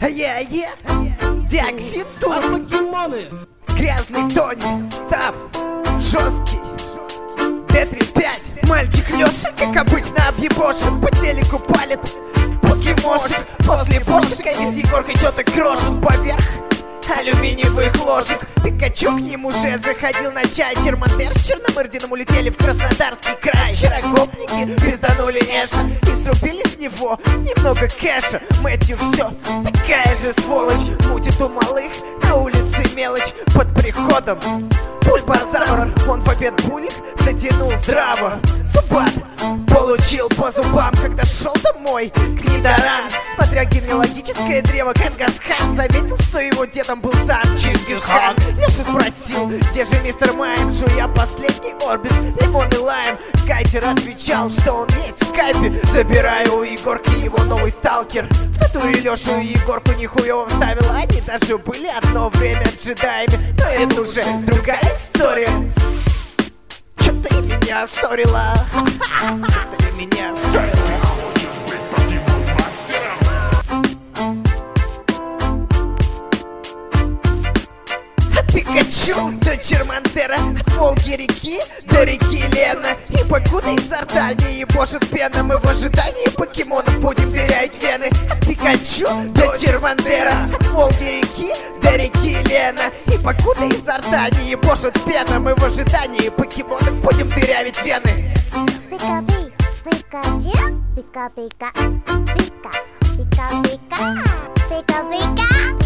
Ае-ае, Диоксин тут. А покемоны? Грязный Тони, Став, жесткий Д-35. Мальчик Леша, как обычно, объебошен. По телеку палит покемошек. После бошек они с Егоркой что-то крошат поверх алюминиевых ложек. Пикачу к ним уже заходил на чай. Чермандер с Черномырдиным улетели в Краснодарский край. Вчера гопники пизданули Эша и срубили с него немного кэша. Мэтью все такая же сволочь. Мутит у малых на улице мелочь. Под приходом Бульбазавр, он в обед булик затянул здраво. Субат получил по зубам, когда шел домой Гнидаран. Смотря генеалогическое древо, Кангасхан заметил, что его дедом был сам Чингисхан. Леша спросил, где же мистер Майм, жуя последний орбит, лимон и лайм. Кайтер отвечал, что он есть в скайпе. Забираю у Егорки его новый сталкер. В натуре Лешу и Егорку нихуево вставил. Они даже были одно время джедаями. Но это уже другая история. Чё ты меня вшторила? Чё ты меня вшторила? От Пикачу до Чермандера, от Волги реки до реки Лена. И покуда изо рта не ебошит пена, мы в ожидании покемонов будем терять вены. От Пикачу до Чермандера, от Волги реки до реки Лена. И покуда изо рта не ебошит пена, мы в ожидании покемонов будем дырявить вены. Пика-пи, Пикачу, пика-пика, пика, пика-пика, пика-пика.